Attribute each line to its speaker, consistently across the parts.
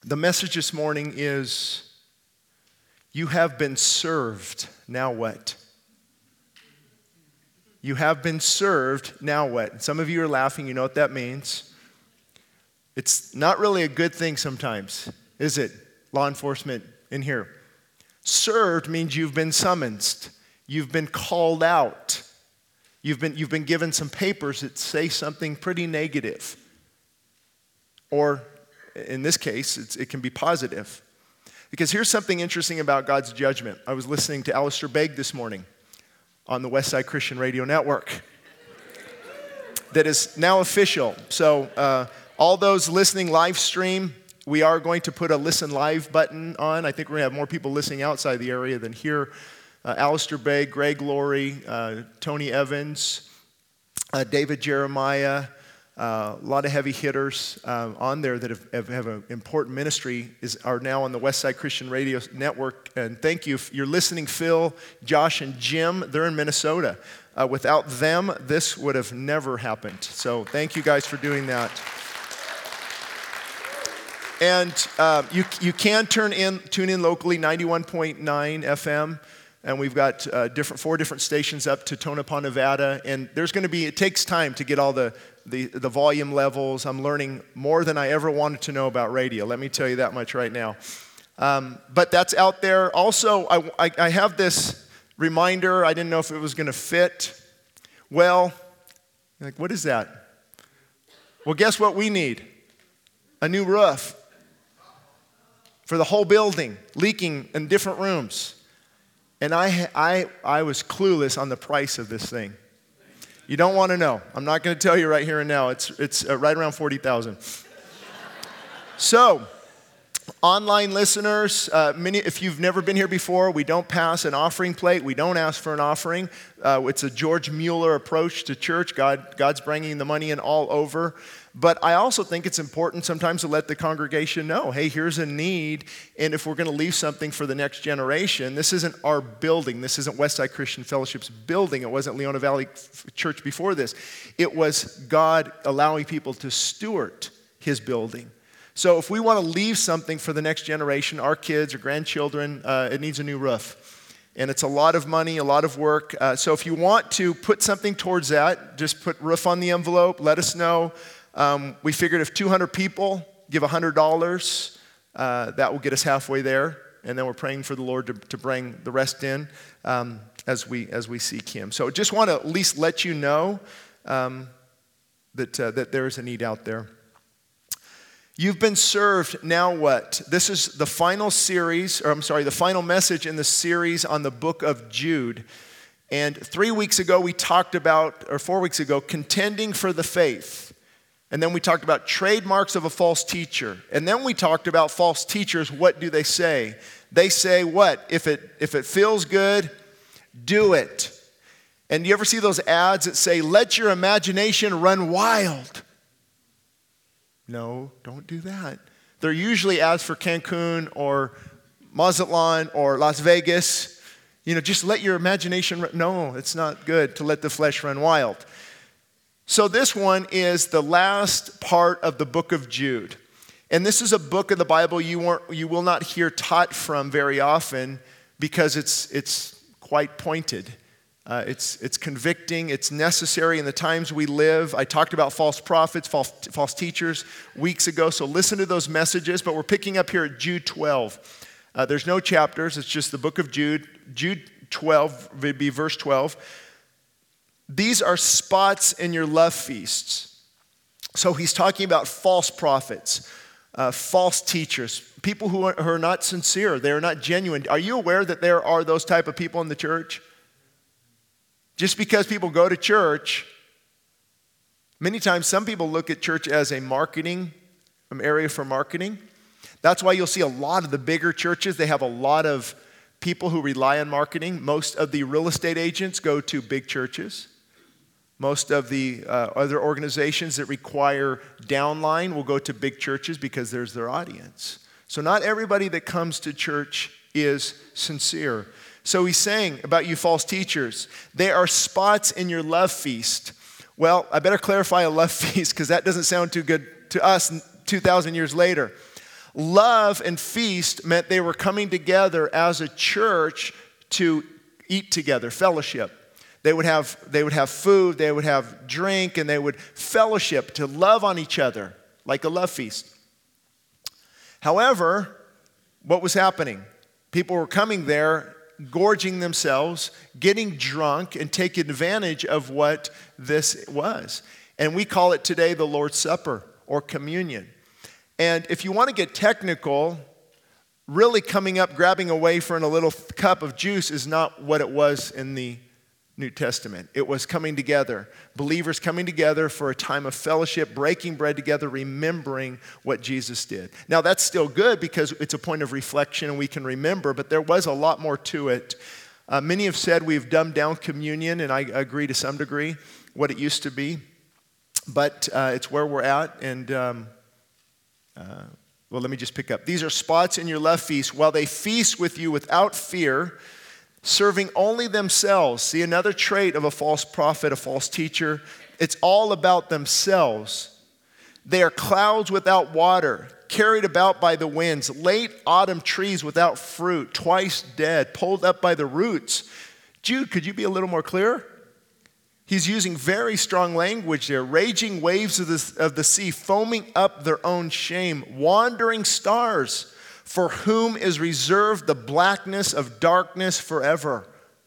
Speaker 1: The message this morning is, you have been served, now what? You have been served, now what? Some of you are laughing, you know what that means. It's not really a good thing sometimes, is it? Law enforcement in here. Served means you've been summoned. You've been called out. You've been given some papers that say something pretty negative. Or, in this case, it can be positive. Because here's something interesting about God's judgment. I was listening to Alistair Begg this morning on the Westside Christian Radio Network. That is now official. So all those listening live stream, we are going to put a listen live button on. I think we're going to have more people listening outside the area than here. Alistair Begg, Greg Laurie, Tony Evans, David Jeremiah, a lot of heavy hitters on there that have an important ministry are now on the Westside Christian Radio Network. And thank you. You're listening, Phil, Josh, and Jim. They're in Minnesota. Without them, this would have never happened. So thank you guys for doing that. And you can tune in locally, 91.9 FM. And we've got 4 different stations up to Tonopah, Nevada. And there's going to be, it takes time to get all the volume levels. I'm learning more than I ever wanted to know about radio. Let me tell you that much right now. But that's out there. Also, I have this reminder. I didn't know if it was going to fit. Well, like, what is that? Well, guess what we need? A new roof for the whole building, leaking in different rooms. And I was clueless on the price of this thing. You don't want to know. I'm not going to tell you right here and now. It's right around $40,000. So, online listeners, if you've never been here before, we don't pass an offering plate. We don't ask for an offering. It's a George Mueller approach to church. God's bringing the money in all over. But I also think it's important sometimes to let the congregation know, hey, here's a need, and if we're going to leave something for the next generation, this isn't our building. This isn't Westside Christian Fellowship's building. It wasn't Leona Valley Church before this. It was God allowing people to steward his building. So if we want to leave something for the next generation, our kids or grandchildren, it needs a new roof. And it's a lot of money, a lot of work. So if you want to put something towards that, just put roof on the envelope, let us know. We figured if 200 people give $100, that will get us halfway there. And then we're praying for the Lord to bring the rest in as we seek him. So just want to at least let you know that there is a need out there. You've been served, now what? This is the final the final message in the series on the book of Jude. And 4 weeks ago, contending for the faith. And then we talked about trademarks of a false teacher. And then we talked about false teachers. What do they say? They say what? If it feels good, do it. And you ever see those ads that say, let your imagination run wild? No, don't do that. They're usually ads for Cancun or Mazatlan or Las Vegas. Just let your imagination run. No, it's not good to let the flesh run wild. So this one is the last part of the book of Jude. And this is a book of the Bible you will not hear taught from very often because it's quite pointed. It's convicting. It's necessary in the times we live. I talked about false prophets, false teachers weeks ago. So listen to those messages. But we're picking up here at Jude 12. There's no chapters. It's just the book of Jude. Jude 12 would be verse 12. These are spots in your love feasts. So he's talking about false prophets, false teachers, people who are not sincere. They're not genuine. Are you aware that there are those type of people in the church? Just because people go to church, many times some people look at church as a marketing area for marketing. That's why you'll see a lot of the bigger churches, they have a lot of people who rely on marketing. Most of the real estate agents go to big churches. Most of the other organizations that require downline will go to big churches because there's their audience. So not everybody that comes to church is sincere. So he's saying about you false teachers, there are spots in your love feast. Well, I better clarify a love feast because that doesn't sound too good to us 2,000 years later. Love and feast meant they were coming together as a church to eat together, fellowship. They would have food, they would have drink, and they would fellowship to love on each other like a love feast. However, what was happening? People were coming there, gorging themselves, getting drunk, and taking advantage of what this was. And we call it today the Lord's Supper or communion. And if you want to get technical, really coming up, grabbing a wafer and a little cup of juice is not what it was in the New Testament. It was coming together, believers coming together for a time of fellowship, breaking bread together, remembering what Jesus did. Now that's still good because it's a point of reflection and we can remember, but there was a lot more to it. Many have said we've dumbed down communion, and I agree to some degree, what it used to be. But it's where we're at, and well, let me just pick up. These are spots in your love feast while they feast with you without fear, serving only themselves. See, another trait of a false prophet, a false teacher, it's all about themselves. They are clouds without water, carried about by the winds, late autumn trees without fruit, twice dead, pulled up by the roots. Jude, could you be a little more clear? He's using very strong language there. Raging waves of the sea, foaming up their own shame. Wandering stars, for whom is reserved the blackness of darkness forever.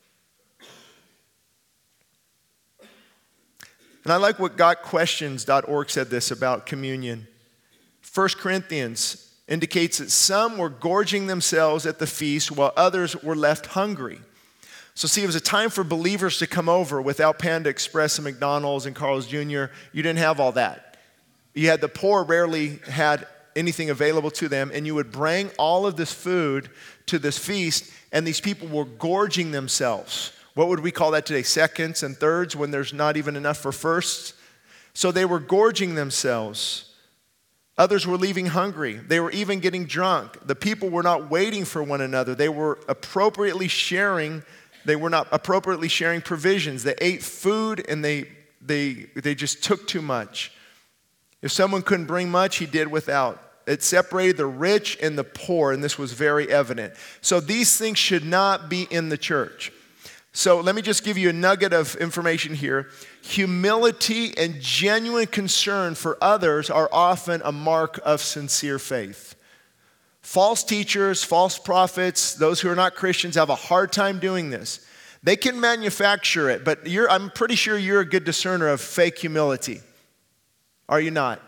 Speaker 1: And I like what gotquestions.org said this about communion. 1 Corinthians indicates that some were gorging themselves at the feast while others were left hungry. So see, it was a time for believers to come over without Panda Express and McDonald's and Carl's Jr. You didn't have all that. You had the poor rarely had anything available to them, and you would bring all of this food to this feast, and these people were gorging themselves. What would we call that today? Seconds and thirds when there's not even enough for firsts? So they were gorging themselves. Others were leaving hungry. They were even getting drunk. The people were not waiting for one another. They were appropriately sharing. They were not appropriately sharing provisions. They ate food and they just took too much. If someone couldn't bring much, he did without. It separated the rich and the poor, and this was very evident. So these things should not be in the church. So let me just give you a nugget of information here. Humility and genuine concern for others are often a mark of sincere faith. False teachers, false prophets, those who are not Christians have a hard time doing this. They can manufacture it, but I'm pretty sure you're a good discerner of fake humility. Are you not?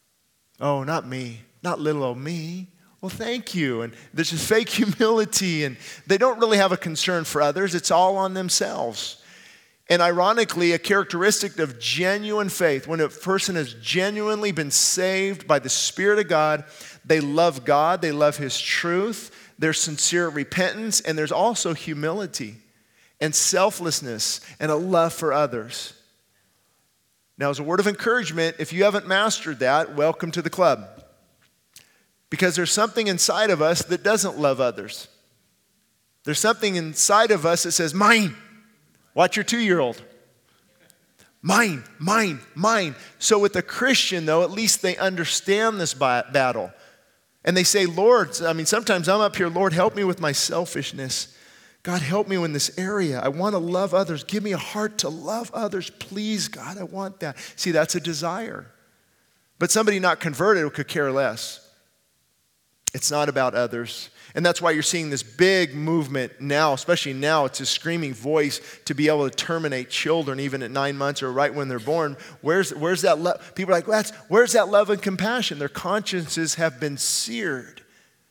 Speaker 1: Oh, not me. Not little old me. Well, thank you. And there's this fake humility, and they don't really have a concern for others. It's all on themselves. And ironically, a characteristic of genuine faith, when a person has genuinely been saved by the Spirit of God, they love God, they love His truth, there's sincere repentance, and there's also humility and selflessness and a love for others. Now, as a word of encouragement, if you haven't mastered that, welcome to the club. Because there's something inside of us that doesn't love others. There's something inside of us that says, mine. Watch your 2-year-old. Mine, mine, mine. So with a Christian, though, at least they understand this battle. And they say, Lord, sometimes I'm up here, Lord, help me with my selfishness. God, help me in this area. I want to love others. Give me a heart to love others. Please, God, I want that. See, that's a desire. But somebody not converted could care less. It's not about others. And that's why you're seeing this big movement now, especially now. It's a screaming voice to be able to terminate children even at 9 months or right when they're born. Where's that love? People are like, where's that love and compassion? Their consciences have been seared.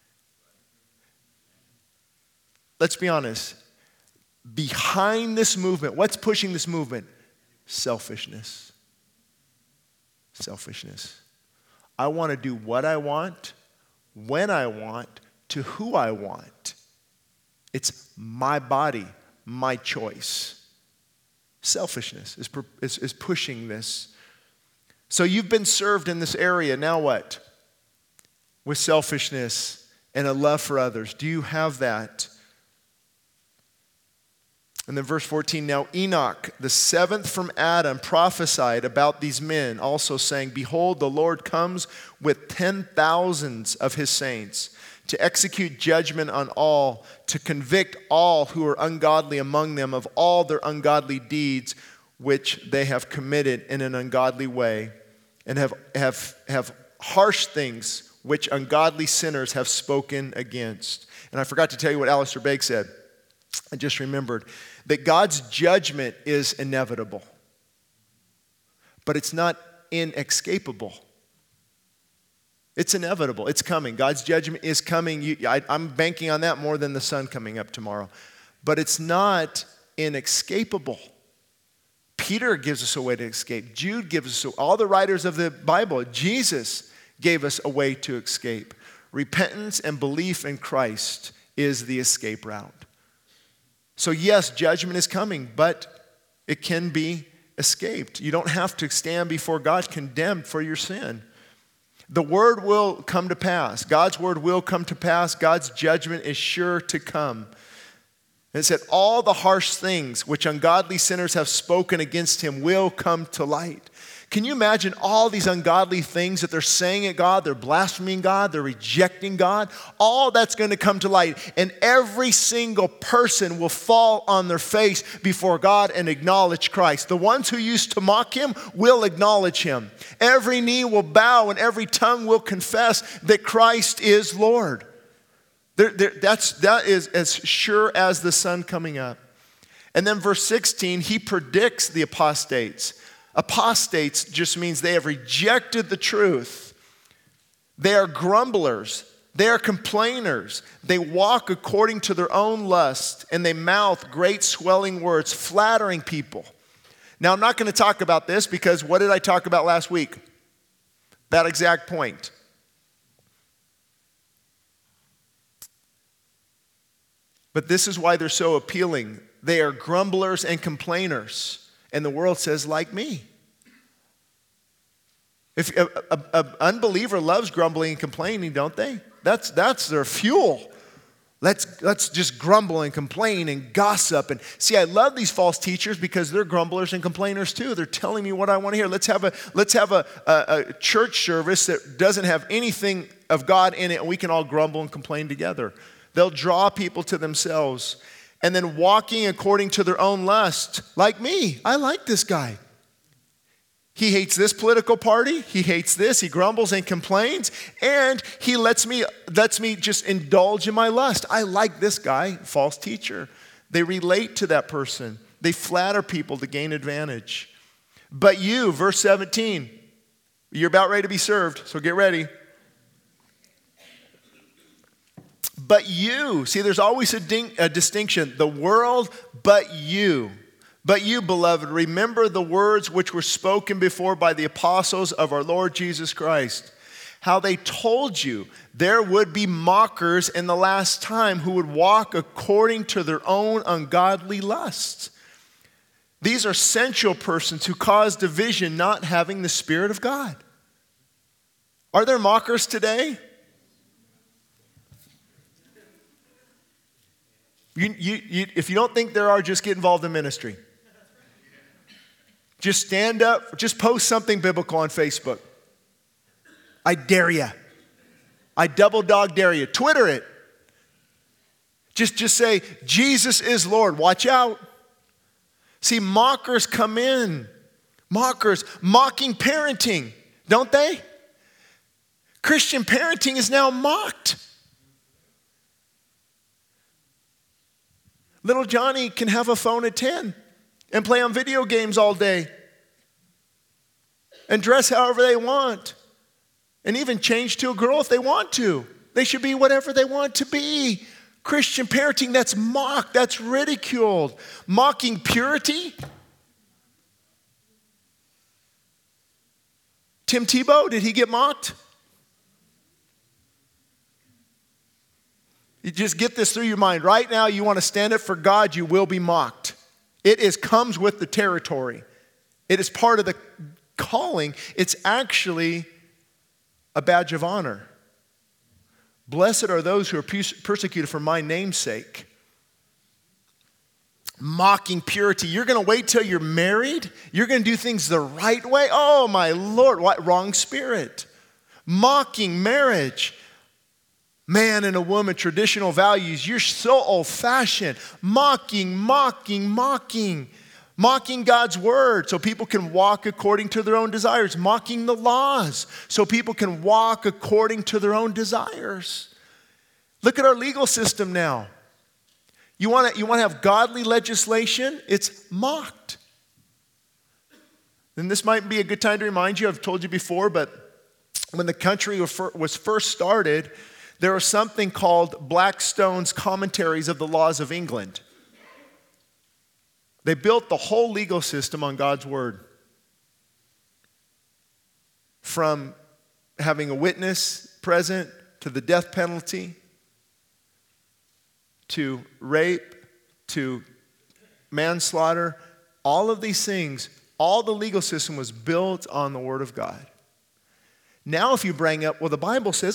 Speaker 1: Let's be honest. Behind this movement, what's pushing this movement? Selfishness. Selfishness. I want to do what I want, when I want, to who I want. It's my body, my choice. Selfishness is pushing this. So you've been served in this area. Now what? With selfishness and a love for others. Do you have that? And then verse 14, now Enoch, the seventh from Adam, prophesied about these men, also saying, behold, the Lord comes with 10,000s of his saints to execute judgment on all, to convict all who are ungodly among them of all their ungodly deeds which they have committed in an ungodly way, and have harsh things which ungodly sinners have spoken against. And I forgot to tell you what Alistair Begg said. I just remembered that God's judgment is inevitable, but it's not inescapable. It's inevitable. It's coming. God's judgment is coming. I'm banking on that more than the sun coming up tomorrow. But it's not inescapable. Peter gives us a way to escape. Jude gives us, all the writers of the Bible, Jesus gave us a way to escape. Repentance and belief in Christ is the escape route. So yes, judgment is coming, but it can be escaped. You don't have to stand before God condemned for your sin. The word will come to pass. God's word will come to pass. God's judgment is sure to come. And it said, all the harsh things which ungodly sinners have spoken against him will come to light. Can you imagine all these ungodly things that they're saying at God? They're blaspheming God. They're rejecting God. All that's going to come to light. And every single person will fall on their face before God and acknowledge Christ. The ones who used to mock him will acknowledge him. Every knee will bow and every tongue will confess that Christ is Lord. That is as sure as the sun coming up. And then verse 16, he predicts the apostates. Apostates just means they have rejected the truth. They are grumblers. They are complainers. They walk according to their own lust, and they mouth great swelling words, flattering people. Now, I'm not going to talk about this because what did I talk about last week? That exact point. But this is why they're so appealing. They are grumblers and complainers. And the world says, like me. If an unbeliever loves grumbling and complaining, don't they? That's their fuel. Let's just grumble and complain and gossip. And see, I love these false teachers because they're grumblers and complainers too. They're telling me what I want to hear. Let's have a church service that doesn't have anything of God in it, and we can all grumble and complain together. They'll draw people to themselves. And then walking according to their own lust, like me. I like this guy. He hates this political party. He hates this. He grumbles and complains. And he lets me just indulge in my lust. I like this guy, false teacher. They relate to that person. They flatter people to gain advantage. But you, verse 17, you're about ready to be served, so get ready. But you, see, there's always a distinction. The world, but you. But you, beloved, remember the words which were spoken before by the apostles of our Lord Jesus Christ. How they told you there would be mockers in the last time who would walk according to their own ungodly lusts. These are sensual persons who cause division, not having the Spirit of God. Are there mockers today? If you don't think there are, just get involved in ministry. Just stand up, just post something biblical on Facebook. I dare you. I double dog dare you. Twitter it. Just say, Jesus is Lord. Watch out. See, mockers come in. Mockers, mocking parenting, don't they? Christian parenting is now mocked. Little Johnny can have a phone at 10 and play on video games all day and dress however they want and even change to a girl if they want to. They should be whatever they want to be. Christian parenting, that's mocked, that's ridiculed. Mocking purity. Tim Tebow, did he get mocked? You just get this through your mind. Right now, you want to stand up for God, you will be mocked. It comes with the territory. It is part of the calling. It's actually a badge of honor. Blessed are those who are persecuted for my name's sake. Mocking purity. You're going to wait till you're married? You're going to do things the right way? Oh, my Lord, what? Wrong spirit. Mocking marriage. Man and a woman, traditional values. You're so old-fashioned. Mocking. Mocking God's word so people can walk according to their own desires. Mocking the laws so people can walk according to their own desires. Look at our legal system now. You want to have godly legislation? It's mocked. And this might be a good time to remind you, I've told you before, but when the country was first started, there was something called Blackstone's Commentaries of the Laws of England. They built the whole legal system on God's word. From having a witness present to the death penalty, to rape, to manslaughter, all of these things, all the legal system was built on the Word of God. Now if you bring up, well, the Bible says,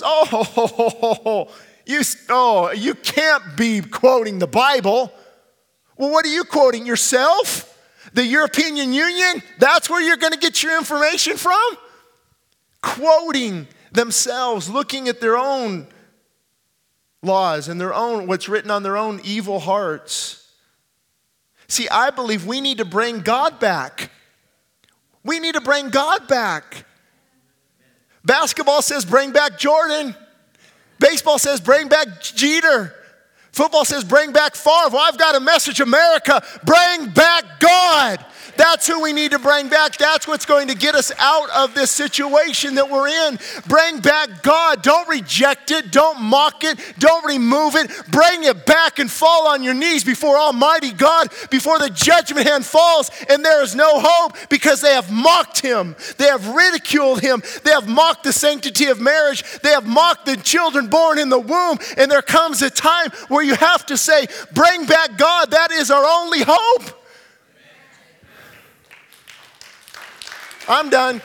Speaker 1: you can't be quoting the Bible. Well, what are you quoting, yourself? The European Union? That's where you're going to get your information from? Quoting themselves, looking at their own laws and their own, what's written on their own evil hearts. See, I believe we need to bring God back. We need to bring God back. Basketball says bring back Jordan. Baseball says bring back Jeter. Football says bring back Favre. Well, I've got a message, America, bring back God. That's who we need to bring back. That's what's going to get us out of this situation that we're in. Bring back God. Don't reject it. Don't mock it. Don't remove it. Bring it back and fall on your knees before Almighty God, before the judgment hand falls, and there is no hope because they have mocked him. They have ridiculed him. They have mocked the sanctity of marriage. They have mocked the children born in the womb, and there comes a time where you have to say, bring back God. That is our only hope. I'm done.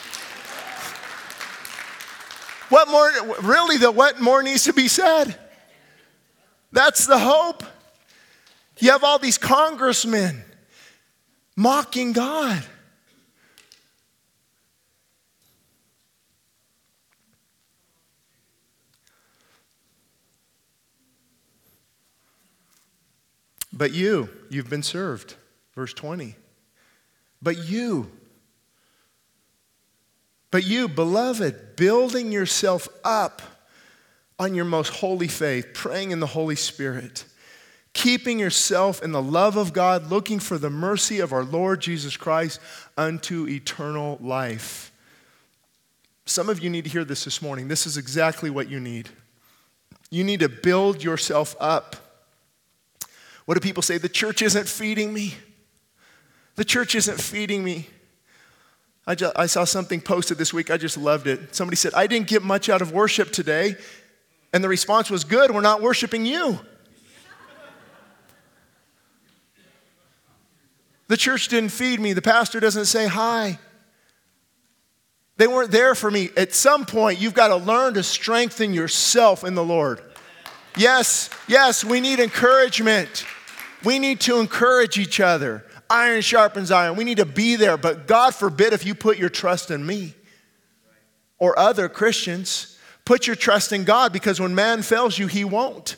Speaker 1: What more needs to be said? That's the hope. You have all these congressmen mocking God. But you've been served. Verse 20. But you, beloved, building yourself up on your most holy faith, praying in the Holy Spirit, keeping yourself in the love of God, looking for the mercy of our Lord Jesus Christ unto eternal life. Some of you need to hear this morning. This is exactly what you need. You need to build yourself up. What do people say? The church isn't feeding me. The church isn't feeding me. I saw something posted this week. I just loved it. Somebody said, I didn't get much out of worship today. And the response was, good, we're not worshiping you. The church didn't feed me. The pastor doesn't say hi. They weren't there for me. At some point, you've got to learn to strengthen yourself in the Lord. Yes, we need encouragement. We need to encourage each other. Iron sharpens iron. We need to be there, but God forbid if you put your trust in me or other Christians. Put your trust in God, because when man fails you, he won't.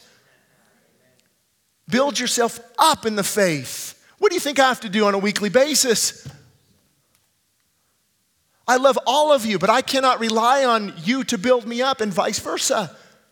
Speaker 1: Build yourself up in the faith. What do you think I have to do on a weekly basis? I love all of you, but I cannot rely on you to build me up, and vice versa.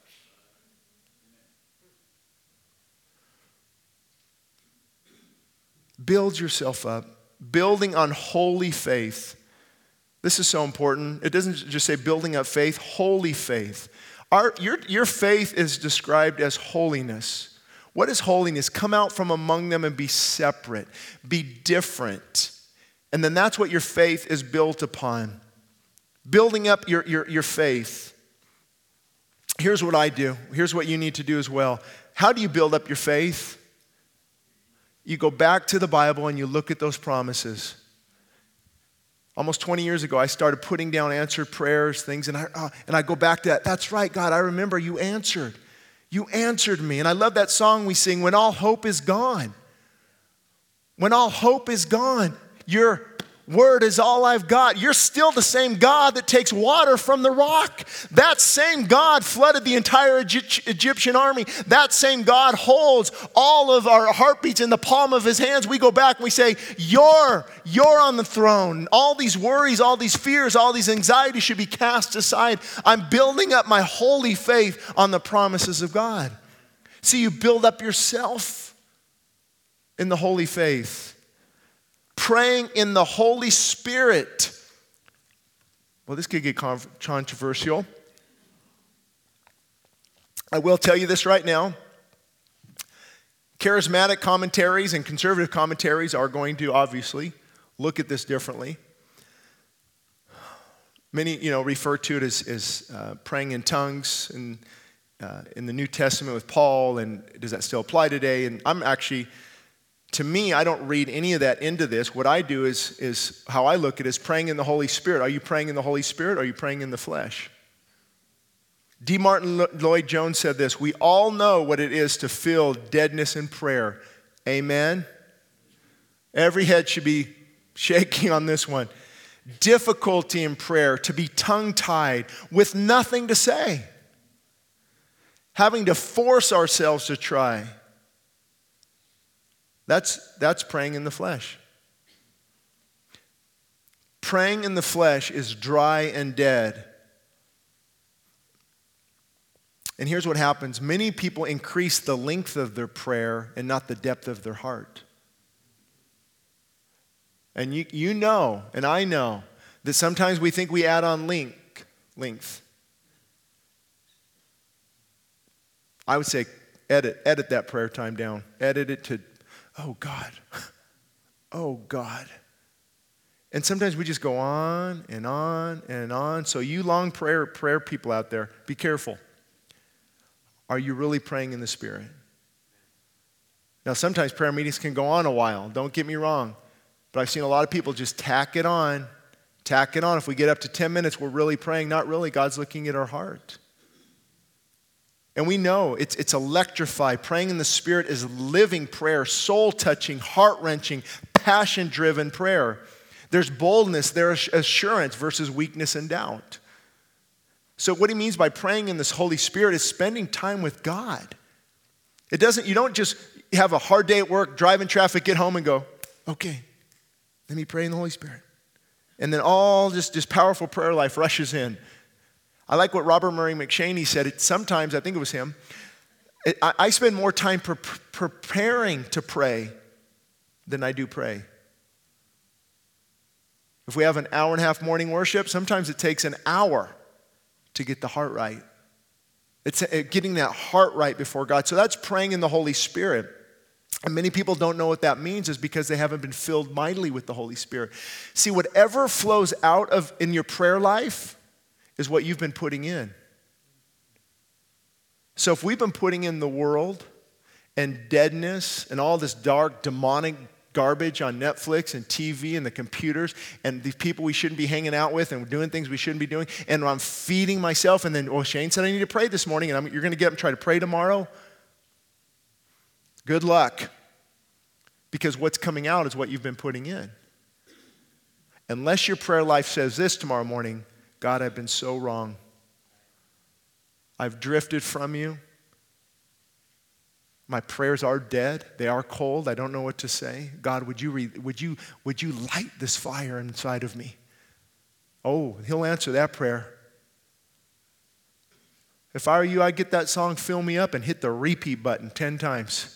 Speaker 1: Build yourself up, building on holy faith. This is so important. It doesn't just say building up faith, holy faith. Your faith is described as holiness. What is holiness? Come out from among them and be separate, be different. And then that's what your faith is built upon. Building up your faith. Here's what I do. Here's what you need to do as well. How do you build up your faith? You go back to the Bible and you look at those promises. Almost 20 years ago, I started putting down answered prayers, things, and I go back to that. That's right, God, I remember you answered. You answered me. And I love that song we sing, When All Hope Is Gone. When all hope is gone, your word is all I've got. You're still the same God that takes water from the rock. That same God flooded the entire Egyptian army. That same God holds all of our heartbeats in the palm of his hands. We go back and we say, you're on the throne. All these worries, all these fears, all these anxieties should be cast aside. I'm building up my holy faith on the promises of God. See, you build up yourself in the holy faith. Praying in the Holy Spirit. Well, this could get controversial. I will tell you this right now. Charismatic commentaries and conservative commentaries are going to obviously look at this differently. Many, refer to it as praying in tongues in the New Testament with Paul, and does that still apply today? And to me, I don't read any of that into this. What I do is how I look at it is praying in the Holy Spirit. Are you praying in the Holy Spirit or are you praying in the flesh? D. Martin Lloyd-Jones said this: we all know what it is to feel deadness in prayer. Amen? Every head should be shaking on this one. Difficulty in prayer, to be tongue-tied with nothing to say. Having to force ourselves to try. That's praying in the flesh. Praying in the flesh is dry and dead. And here's what happens. Many people increase the length of their prayer and not the depth of their heart. And you know, and I know, that sometimes we think we add on length. I would say edit that prayer time down. Edit it to, oh God, oh God. And sometimes we just go on and on and on. So you long prayer people out there, be careful. Are you really praying in the Spirit? Now sometimes prayer meetings can go on a while, don't get me wrong. But I've seen a lot of people just tack it on. If we get up to 10 minutes, we're really praying. Not really, God's looking at our heart. And we know it's electrified. Praying in the Spirit is living prayer, soul-touching, heart-wrenching, passion-driven prayer. There's boldness, there's assurance versus weakness and doubt. So what he means by praying in this Holy Spirit is spending time with God. You don't just have a hard day at work, drive in traffic, get home and go, okay, let me pray in the Holy Spirit. And then all this powerful prayer life rushes in. I like what Robert Murray McShaney said. Sometimes, I think it was him, I spend more time preparing to pray than I do pray. If we have an hour and a half morning worship, sometimes it takes an hour to get the heart right. It's getting that heart right before God. So that's praying in the Holy Spirit. And many people don't know what that means is because they haven't been filled mightily with the Holy Spirit. See, whatever flows out of in your prayer life is what you've been putting in. So if we've been putting in the world and deadness and all this dark, demonic garbage on Netflix and TV and the computers and the people we shouldn't be hanging out with and doing things we shouldn't be doing, and I'm feeding myself, and then, Shane said I need to pray this morning, and you're going to get up and try to pray tomorrow? Good luck. Because what's coming out is what you've been putting in. Unless your prayer life says this tomorrow morning, God, I've been so wrong. I've drifted from you. My prayers are dead. They are cold. I don't know what to say. God, would you light this fire inside of me? Oh, he'll answer that prayer. If I were you, I'd get that song, Fill Me Up, and hit the repeat button 10 times.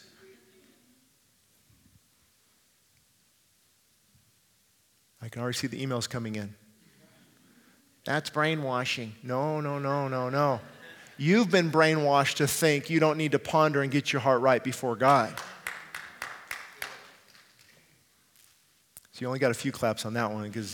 Speaker 1: I can already see the emails coming in. That's brainwashing. No. You've been brainwashed to think you don't need to ponder and get your heart right before God. So you only got a few claps on that one because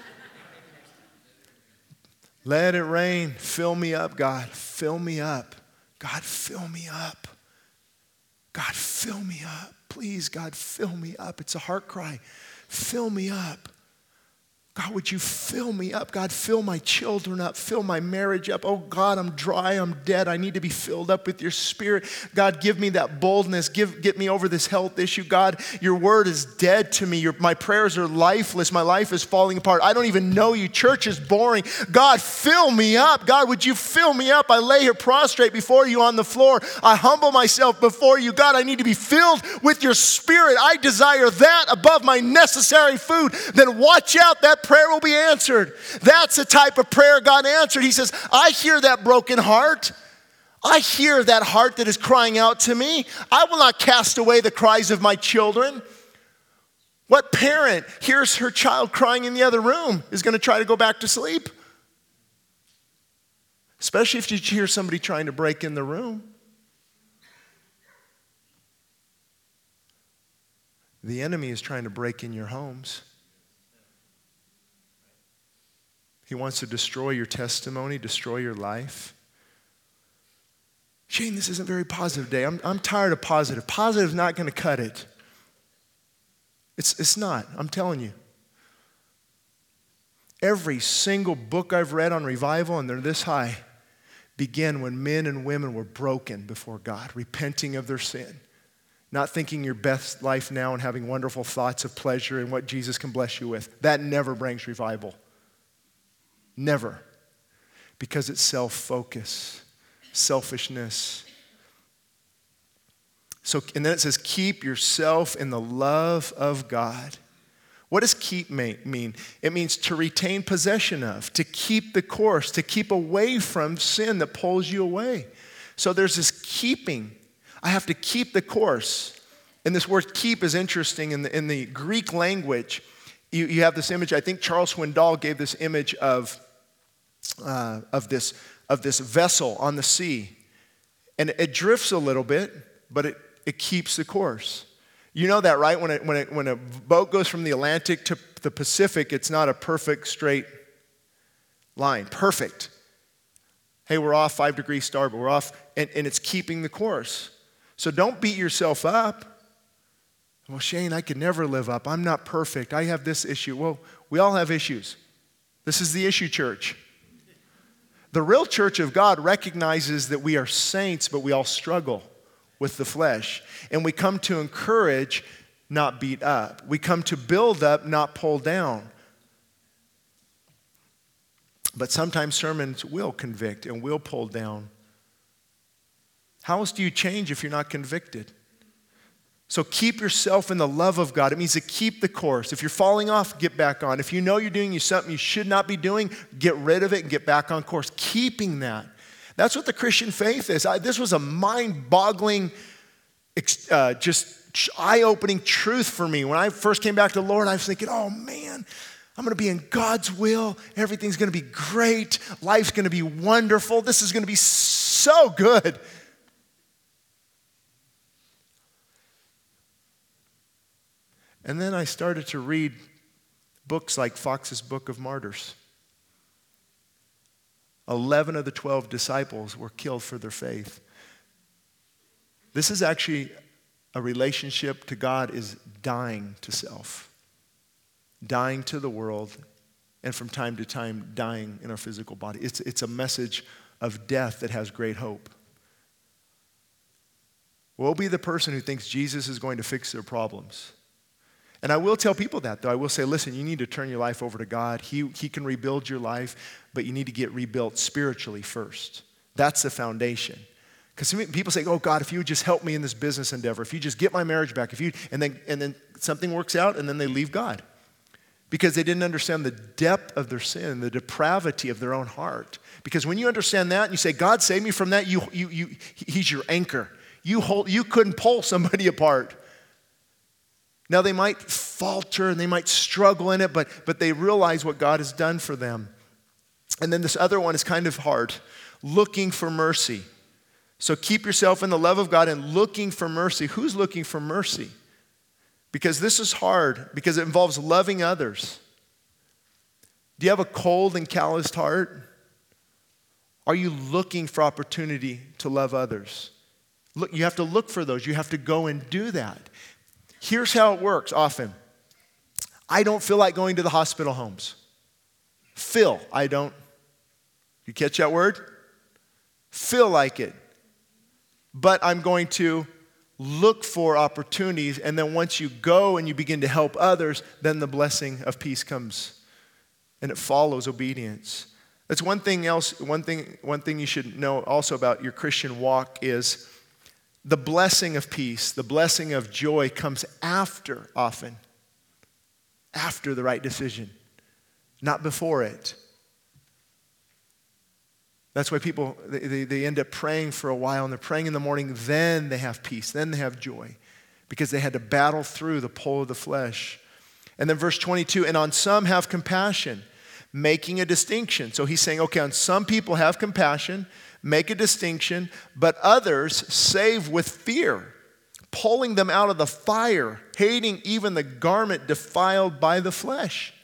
Speaker 1: let it rain. Fill me up, God. Fill me up. God, fill me up. God, fill me up. Please, God, fill me up. It's a heart cry. Fill me up. God, would you fill me up? God, fill my children up. Fill my marriage up. Oh, God, I'm dry. I'm dead. I need to be filled up with your Spirit. God, give me that boldness. Get me over this health issue. God, your word is dead to me. My prayers are lifeless. My life is falling apart. I don't even know you. Church is boring. God, fill me up. God, would you fill me up? I lay here prostrate before you on the floor. I humble myself before you. God, I need to be filled with your Spirit. I desire that above my necessary food. Then watch out, that prayer will be answered. That's the type of prayer God answered. He says, I hear that broken heart. I hear that heart that is crying out to me. I will not cast away the cries of my children. What parent hears her child crying in the other room is going to try to go back to sleep? Especially if you hear somebody trying to break in the room. The enemy is trying to break in your homes. He wants to destroy your testimony, destroy your life. Shane, this isn't a very positive day. I'm tired of positive. Positive's not going to cut it. It's not. I'm telling you. Every single book I've read on revival, and they're this high, began when men and women were broken before God, repenting of their sin, not thinking your best life now and having wonderful thoughts of pleasure and what Jesus can bless you with. That never brings revival. Never. Because it's self-focus, selfishness. And then it says, keep yourself in the love of God. What does keep mean? It means to retain possession of, to keep the course, to keep away from sin that pulls you away. So there's this keeping. I have to keep the course. And this word keep is interesting in the Greek language. You have this image. I think Charles Swindoll gave this image of this vessel on the sea. And it drifts a little bit, but it keeps the course. You know that, right? When a boat goes from the Atlantic to the Pacific, it's not a perfect straight line. Perfect. Hey, we're off 5 degrees starboard. We're off, and it's keeping the course. So don't beat yourself up. Well, Shane, I could never live up. I'm not perfect. I have this issue. Well, we all have issues. This is the issue church. The real church of God recognizes that we are saints, but we all struggle with the flesh. And we come to encourage, not beat up. We come to build up, not pull down. But sometimes sermons will convict and will pull down. How else do you change if you're not convicted? So keep yourself in the love of God. It means to keep the course. If you're falling off, get back on. If you know you're doing something you should not be doing, get rid of it and get back on course. Keeping that. That's what the Christian faith is. This was a mind-boggling, just eye-opening truth for me. When I first came back to the Lord, I was thinking, oh man, I'm going to be in God's will. Everything's going to be great. Life's going to be wonderful. This is going to be so good. And then I started to read books like Fox's Book of Martyrs. 11 of the 12 disciples were killed for their faith. This is actually a relationship to God is dying to self, dying to the world, and from time to time dying in our physical body. It's a message of death that has great hope. Woe be the person who thinks Jesus is going to fix their problems. And I will tell people that, though. I will say, listen, you need to turn your life over to God. He can rebuild your life, but you need to get rebuilt spiritually first. That's the foundation. Because people say, oh, God, if you would just help me in this business endeavor, if you just get my marriage back, and then something works out, and then they leave God. Because they didn't understand the depth of their sin, the depravity of their own heart. Because when you understand that, and you say, God, save me from that, He's your anchor. You couldn't pull somebody apart. Now, they might falter and they might struggle in it, but they realize what God has done for them. And then this other one is kind of hard, looking for mercy. So keep yourself in the love of God and looking for mercy. Who's looking for mercy? Because this is hard, because it involves loving others. Do you have a cold and calloused heart? Are you looking for opportunity to love others? Look, you have to look for those. You have to go and do that. Here's how it works often. I don't feel like going to the hospital homes. Feel, I don't. You catch that word? Feel like it. But I'm going to look for opportunities, and then once you go and you begin to help others, then the blessing of peace comes, and it follows obedience. That's one thing else. One thing you should know also about your Christian walk is the blessing of peace, the blessing of joy comes often after the right decision, not before it. That's why people, they end up praying for a while, and they're praying in the morning, then they have peace, then they have joy, because they had to battle through the pull of the flesh. And then verse 22, and on some have compassion, making a distinction. So he's saying, okay, on some people have compassion, make a distinction, but others save with fear, pulling them out of the fire, hating even the garment defiled by the flesh.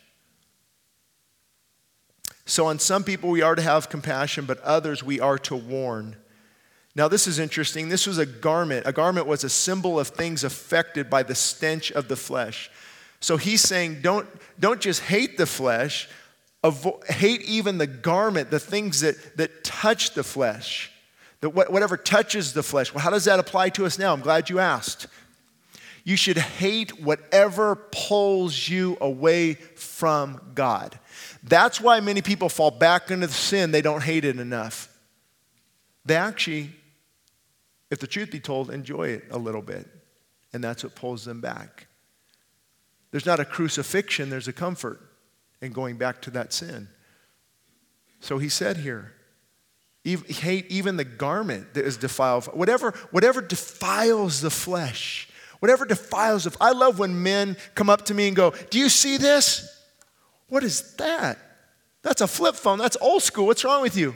Speaker 1: So on some people we are to have compassion, but others we are to warn. Now this is interesting. This was a garment. A garment was a symbol of things affected by the stench of the flesh. So he's saying don't just hate the flesh, hate even the garment, the things that touch the flesh, whatever touches the flesh. Well, how does that apply to us now? I'm glad you asked. You should hate whatever pulls you away from God. That's why many people fall back into the sin. They don't hate it enough. They actually, if the truth be told, enjoy it a little bit. And that's what pulls them back. There's not a crucifixion, there's a comfort in going back to that sin. So he said here, hate even the garment that is defiled. Whatever defiles the flesh, whatever defiles the I love when men come up to me and go, do you see this? What is that? That's a flip phone. That's old school. What's wrong with you?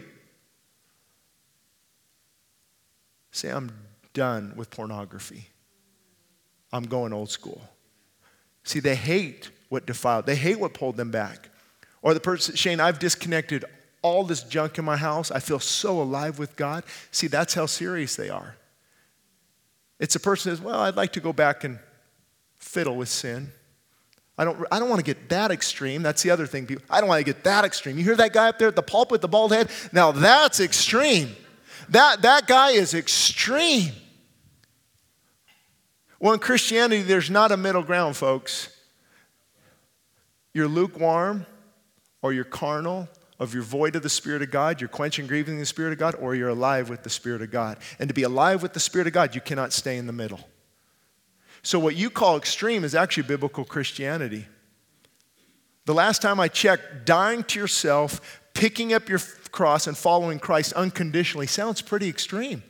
Speaker 1: Say, I'm done with pornography. I'm going old school. See, they hate what defiled. They hate what pulled them back. Or the person, Shane, I've disconnected all this junk in my house. I feel so alive with God. See, that's how serious they are. It's a person who says, well, I'd like to go back and fiddle with sin. I don't want to get that extreme. That's the other thing. People, I don't want to get that extreme. You hear that guy up there at the pulpit with the bald head? Now that's extreme. That guy is extreme. Well, in Christianity, there's not a middle ground, folks. You're lukewarm, or you're carnal, or you're void of the Spirit of God, you're quenching, grieving the Spirit of God, or you're alive with the Spirit of God. And to be alive with the Spirit of God, you cannot stay in the middle. So what you call extreme is actually biblical Christianity. The last time I checked, dying to yourself, picking up your cross and following Christ unconditionally sounds pretty extreme.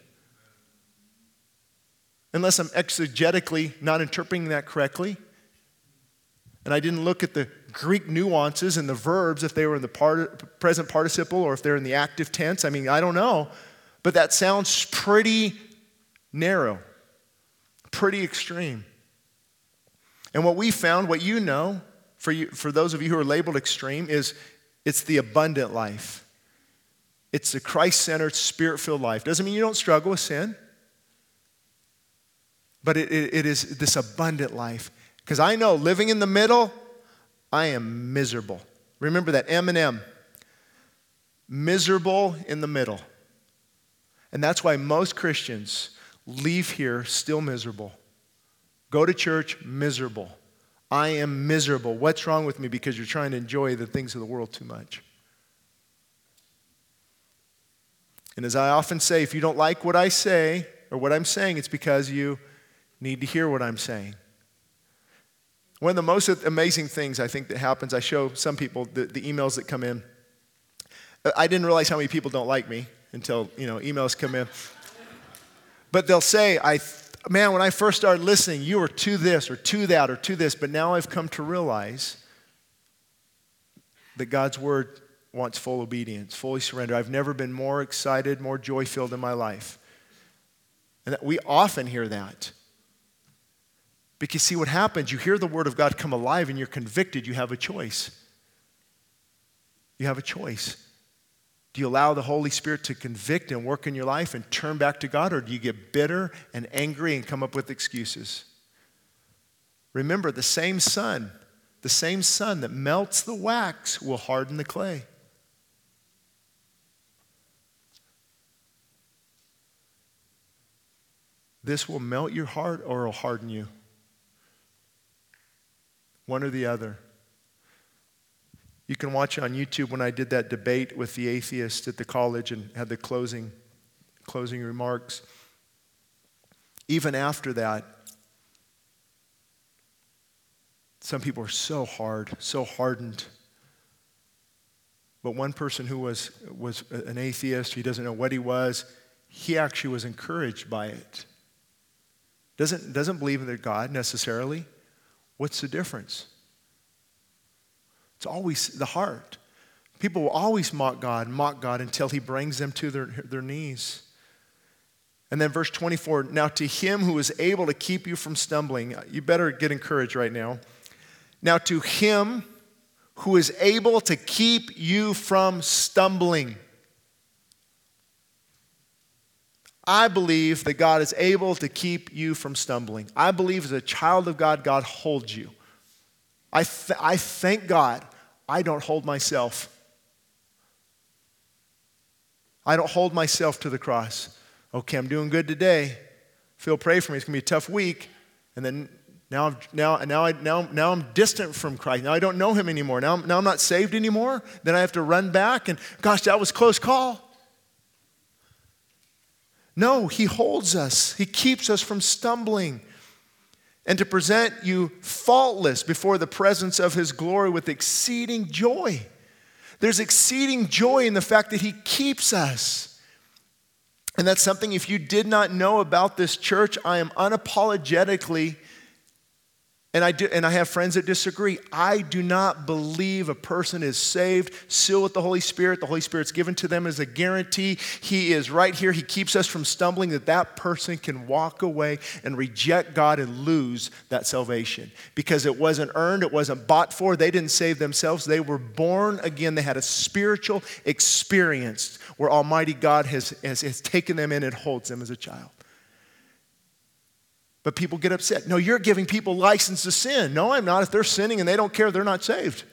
Speaker 1: Unless I'm exegetically not interpreting that correctly. And I didn't look at the Greek nuances and the verbs, if they were in the present participle or if they're in the active tense. I mean, I don't know. But that sounds pretty narrow. Pretty extreme. And what we found, what you know, for those of you who are labeled extreme, is it's the abundant life. It's the Christ-centered, Spirit-filled life. Doesn't mean you don't struggle with sin, but it is this abundant life. Because I know living in the middle, I am miserable. Remember that M&M. Miserable in the middle. And that's why most Christians leave here still miserable. Go to church, miserable. I am miserable. What's wrong with me? Because you're trying to enjoy the things of the world too much. And as I often say, if you don't like what I say or what I'm saying, it's because you need to hear what I'm saying. One of the most amazing things I think that happens, I show some people the emails that come in. I didn't realize how many people don't like me until, emails come in. But they'll say, man, when I first started listening, you were to this or to that or to this, but now I've come to realize that God's word wants full obedience, fully surrender. I've never been more excited, more joy-filled in my life. And we often hear that. Because see what happens, you hear the word of God come alive and you're convicted, you have a choice. You have a choice. Do you allow the Holy Spirit to convict and work in your life and turn back to God, or do you get bitter and angry and come up with excuses? Remember, the same Son the same sun that melts the wax will harden the clay. This will melt your heart or it'll harden you. One or the other. You can watch on YouTube when I did that debate with the atheist at the college and had the closing remarks. Even after that, some people are so hard, so hardened. But one person who was an atheist, he doesn't know what he was, he actually was encouraged by it. Doesn't believe in their God necessarily. What's the difference? It's always the heart. People will always mock God until he brings them to their knees. And then verse 24, now to him who is able to keep you from stumbling. You better get encouraged right now. Now to him who is able to keep you from stumbling. I believe that God is able to keep you from stumbling. I believe as a child of God, God holds you. I thank God I don't hold myself. I don't hold myself to the cross. Okay, I'm doing good today. Phil, pray for me. It's going to be a tough week. And then now I'm distant from Christ. Now I don't know him anymore. Now I'm not saved anymore. Then I have to run back and, gosh, that was a close call. No, he holds us. He keeps us from stumbling. And to present you faultless before the presence of his glory with exceeding joy. There's exceeding joy in the fact that he keeps us. And that's something, if you did not know about this church, I am unapologetically, and I have friends that disagree. I do not believe a person is saved, sealed with the Holy Spirit. The Holy Spirit's given to them as a guarantee. He is right here. He keeps us from stumbling, that person can walk away and reject God and lose that salvation. Because it wasn't earned, it wasn't bought for. They didn't save themselves. They were born again. They had a spiritual experience where Almighty God has taken them in and holds them as a child. But people get upset. No, you're giving people license to sin. No, I'm not. If they're sinning and they don't care, they're not saved.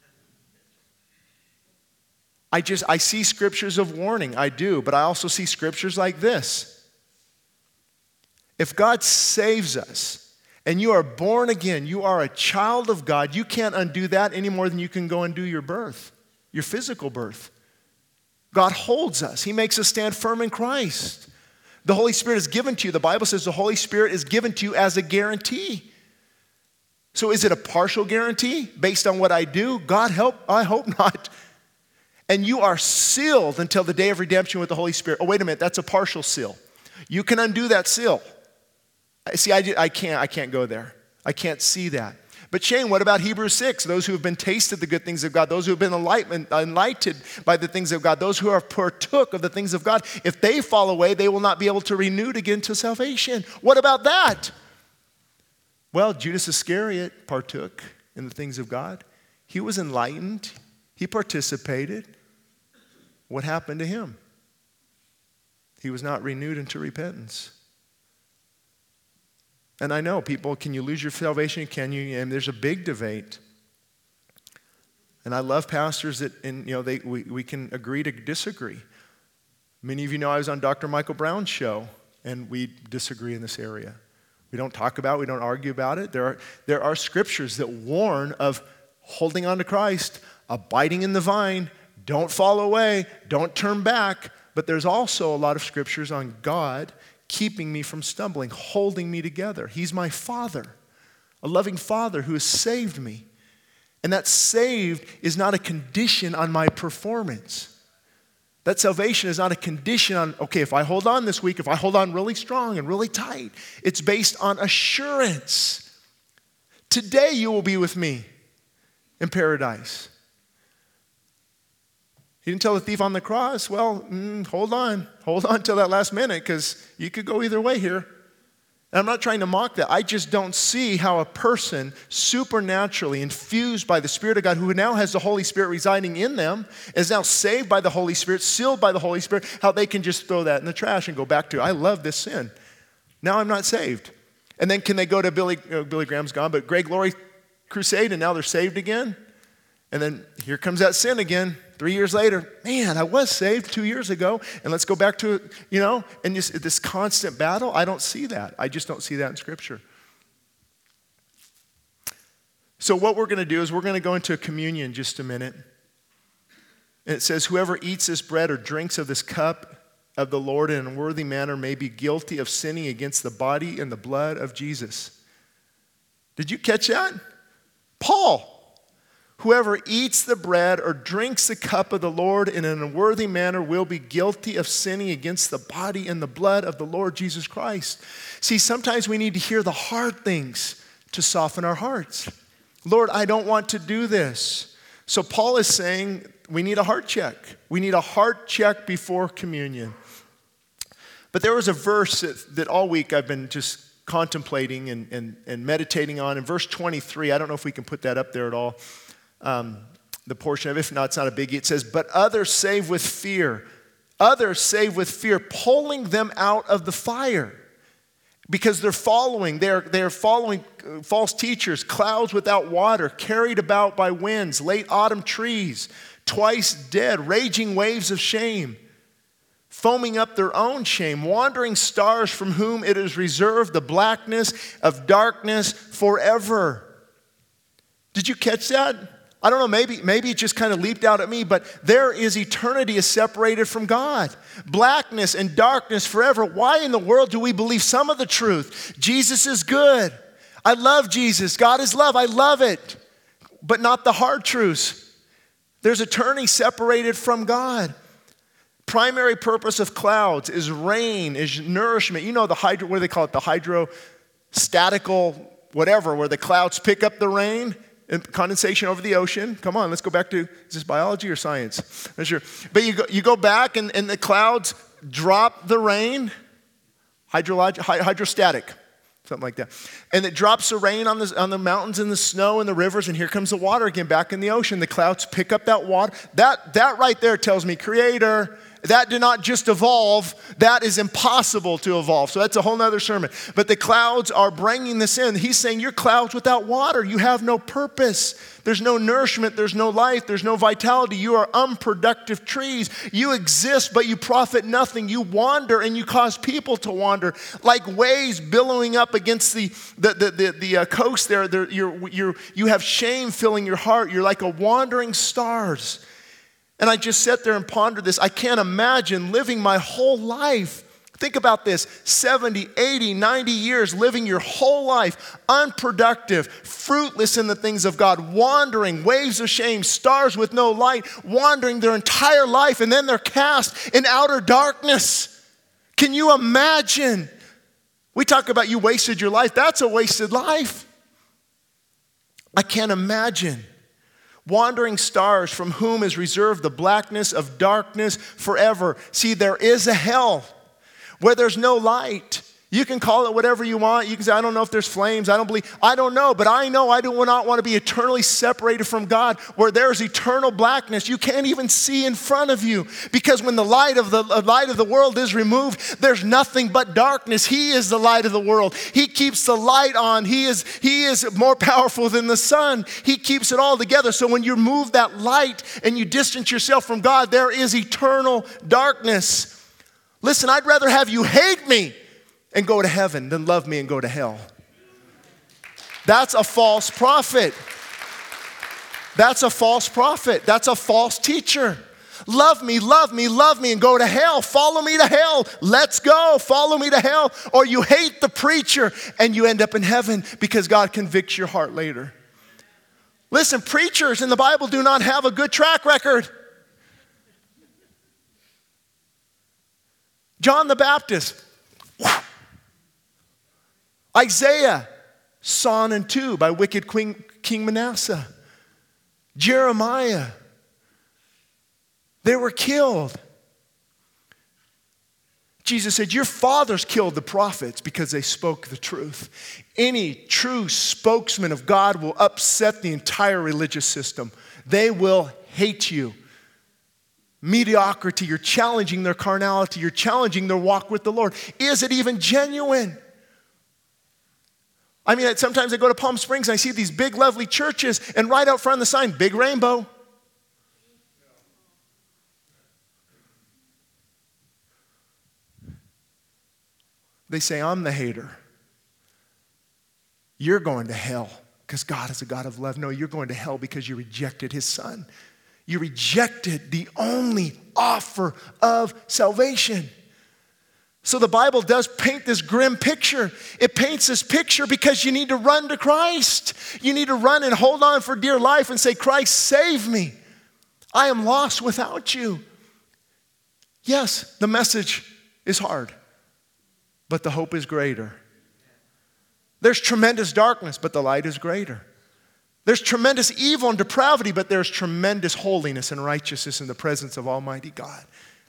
Speaker 1: I see scriptures of warning. I do. But I also see scriptures like this. If God saves us and you are born again, you are a child of God, you can't undo that any more than you can go undo your birth, your physical birth. God holds us. He makes us stand firm in Christ. The Holy Spirit is given to you. The Bible says the Holy Spirit is given to you as a guarantee. So is it a partial guarantee based on what I do? God help, I hope not. And you are sealed until the day of redemption with the Holy Spirit. Oh, wait a minute, that's a partial seal. You can undo that seal. See, I can't go there. I can't see that. But Shane, what about Hebrews 6? Those who have been tasted the good things of God, those who have been enlightened by the things of God, those who have partook of the things of God, if they fall away, they will not be able to renew again to salvation. What about that? Well, Judas Iscariot partook in the things of God. He was enlightened. He participated. What happened to him? He was not renewed into repentance. And I know people, can you lose your salvation? Can you? And there's a big debate. And I love pastors that, we can agree to disagree. Many of you know I was on Dr. Michael Brown's show, and we disagree in this area. We don't talk about it, we don't argue about it. There are scriptures that warn of holding on to Christ, abiding in the vine, don't fall away, don't turn back. But there's also a lot of scriptures on God keeping me from stumbling, holding me together. He's my Father, a loving Father who has saved me. And that saved is not a condition on my performance. That salvation is not a condition on, okay, if I hold on this week, if I hold on really strong and really tight, it's based on assurance. Today you will be with me in paradise. He didn't tell the thief on the cross, well, hold on till that last minute because you could go either way here. And I'm not trying to mock that. I just don't see how a person supernaturally infused by the Spirit of God who now has the Holy Spirit residing in them, is now saved by the Holy Spirit, sealed by the Holy Spirit, how they can just throw that in the trash and go back to, I love this sin. Now I'm not saved. And then can they go to Billy Graham's gone, but Greg Laurie, crusade and now they're saved again. And then here comes that sin again 3 years later. Man, I was saved 2 years ago, and let's go back to it, and this constant battle. I don't see that. I just don't see that in Scripture. So what we're going to do is we're going to go into communion in just a minute. And it says, whoever eats this bread or drinks of this cup of the Lord in an unworthy manner may be guilty of sinning against the body and the blood of Jesus. Did you catch that? Paul. Whoever eats the bread or drinks the cup of the Lord in an unworthy manner will be guilty of sinning against the body and the blood of the Lord Jesus Christ. See, sometimes we need to hear the hard things to soften our hearts. Lord, I don't want to do this. So Paul is saying we need a heart check. We need a heart check before communion. But there was a verse that all week I've been just contemplating and meditating on. In verse 23, I don't know if we can put that up there at all, the portion of it. If not, it's not a biggie. It says, but others save with fear. Others save with fear, pulling them out of the fire. Because they're following false teachers, clouds without water, carried about by winds, late autumn trees, twice dead, raging waves of shame, foaming up their own shame, wandering stars from whom it is reserved the blackness of darkness forever. Did you catch that? I don't know, maybe it just kind of leaped out at me, but there is eternity is separated from God. Blackness and darkness forever. Why in the world do we believe some of the truth? Jesus is good. I love Jesus. God is love. I love it. But not the hard truths. There's eternity separated from God. Primary purpose of clouds is rain, is nourishment. You know what do they call it? The hydrostatical whatever, where the clouds pick up the rain. And condensation over the ocean. Come on, let's go back to, is this biology or science? Not sure. But you go back and the clouds drop the rain, hydrostatic, something like that. And it drops the rain on the mountains and the snow and the rivers, and here comes the water again back in the ocean. The clouds pick up that water. That right there tells me, Creator, that did not just evolve. That is impossible to evolve. So that's a whole nother sermon. But the clouds are bringing this in. He's saying, you're clouds without water. You have no purpose. There's no nourishment. There's no life. There's no vitality. You are unproductive trees. You exist, but you profit nothing. You wander, and you cause people to wander. Like waves billowing up against the coast there. You have shame filling your heart. You're like a wandering stars. And I just sat there and pondered this. I can't imagine living my whole life. Think about this, 70, 80, 90 years living your whole life unproductive, fruitless in the things of God, wandering, waves of shame, stars with no light, wandering their entire life, and then they're cast in outer darkness. Can you imagine? We talk about you wasted your life. That's a wasted life. I can't imagine. Wandering stars from whom is reserved the blackness of darkness forever. See, there is a hell where there's no light. You can call it whatever you want. You can say, I don't know if there's flames. I don't know. But I know I do not want to be eternally separated from God where there's eternal blackness. You can't even see in front of you because when the light of the world is removed, there's nothing but darkness. He is the light of the world. He keeps the light on. He is more powerful than the sun. He keeps it all together. So when you remove that light and you distance yourself from God, there is eternal darkness. Listen, I'd rather have you hate me and go to heaven than love me and go to hell. That's a false prophet. That's a false prophet. That's a false teacher. Love me, love me, love me, and go to hell. Follow me to hell. Let's go. Follow me to hell. Or you hate the preacher and you end up in heaven because God convicts your heart later. Listen, preachers in the Bible do not have a good track record. John the Baptist. Isaiah, sawn in two by wicked King Manasseh. Jeremiah, they were killed. Jesus said, your fathers killed the prophets because they spoke the truth. Any true spokesman of God will upset the entire religious system. They will hate you. Mediocrity, you're challenging their carnality. You're challenging their walk with the Lord. Is it even genuine? I mean, sometimes I go to Palm Springs and I see these big, lovely churches, and right out front of the sign, Big Rainbow. They say, I'm the hater. You're going to hell because God is a God of love. No, you're going to hell because you rejected his son. You rejected the only offer of salvation. So the Bible does paint this grim picture. It paints this picture because you need to run to Christ. You need to run and hold on for dear life and say, Christ, save me. I am lost without you. Yes, the message is hard, but the hope is greater. There's tremendous darkness, but the light is greater. There's tremendous evil and depravity, but there's tremendous holiness and righteousness in the presence of Almighty God.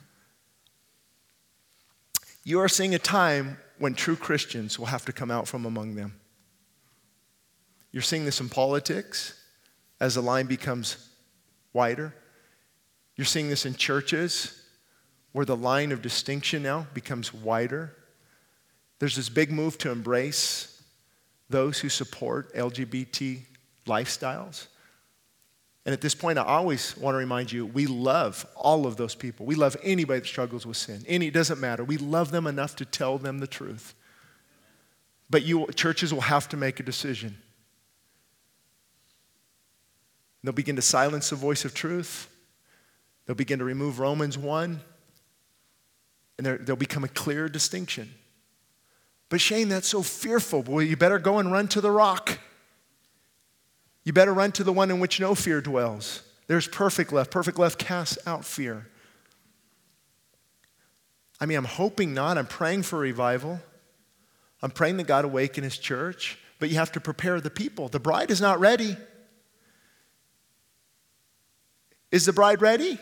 Speaker 1: You are seeing a time when true Christians will have to come out from among them. You're seeing this in politics as the line becomes wider. You're seeing this in churches where the line of distinction now becomes wider. There's this big move to embrace those who support LGBT lifestyles. And at this point, I always want to remind you, we love all of those people. We love anybody that struggles with sin. It doesn't matter. We love them enough to tell them the truth. But churches will have to make a decision. They'll begin to silence the voice of truth. They'll begin to remove Romans 1. And there'll become a clear distinction. But Shane, that's so fearful. Boy, you better go and run to the rock. You better run to the one in which no fear dwells. There's perfect love. Perfect love casts out fear. I mean, I'm hoping not. I'm praying for revival. I'm praying that God awaken his church. But you have to prepare the people. The bride is not ready. Is the bride ready?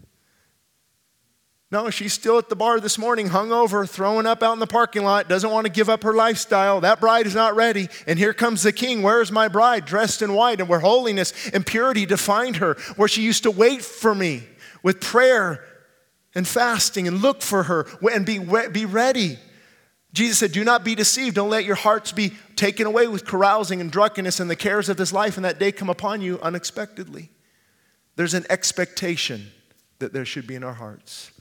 Speaker 1: No, she's still at the bar this morning, hungover, throwing up out in the parking lot, doesn't want to give up her lifestyle. That bride is not ready. And here comes the king. Where is my bride? Dressed in white, and where holiness and purity defined her, where she used to wait for me with prayer and fasting and look for her and be ready. Jesus said, do not be deceived. Don't let your hearts be taken away with carousing and drunkenness and the cares of this life, and that day come upon you unexpectedly. There's an expectation that there should be in our hearts.